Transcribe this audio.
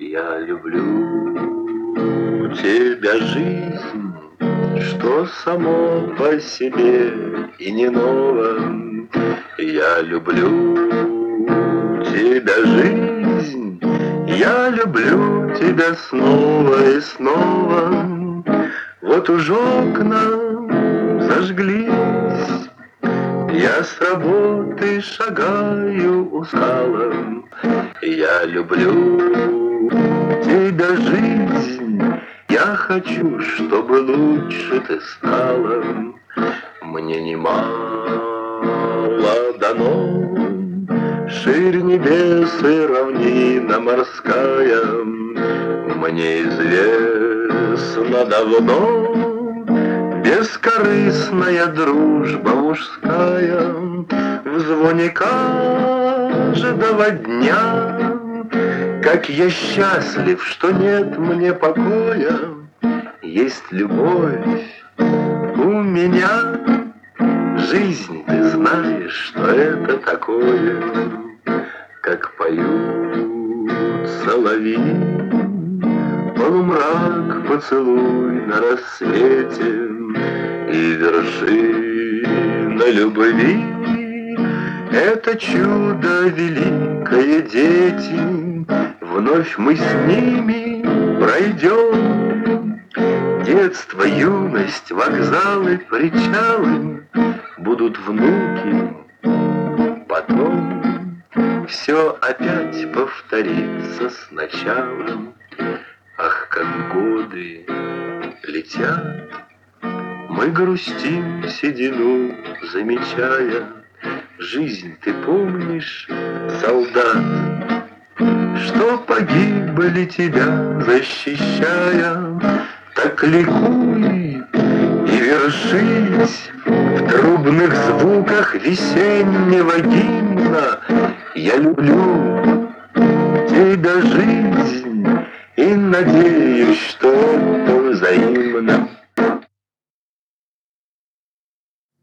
Я люблю тебя, жизнь, что само по себе и не ново. Я люблю тебя, жизнь, я люблю тебя снова и снова. Вот уж окна зажглись, я с работы шагаю устало. Я люблю тебя, жизнь, я хочу, чтобы лучше ты стала. Мне немало дано, ширь небес и равнина морская. Мне известно давно бескорыстная дружба мужская. В звоне каждого дня, как я счастлив, что нет мне покоя. Есть любовь у меня, жизнь, ты знаешь, что это такое. Как поют соловьи, полумрак поцелуй на рассвете, и вершина любви — это чудо великое, дети. Вновь мы с ними пройдем детство, юность, вокзалы, причалы. Будут внуки, потом все опять повторится сначала. Ах, как годы летят, мы грустим седину, замечая. Жизнь, ты помнишь, солдат, что погибли тебя защищая? Так ликуй и вершись в трубных звуках весеннего гимна. Я люблю тебя, жизнь, и надеюсь, что это взаимно.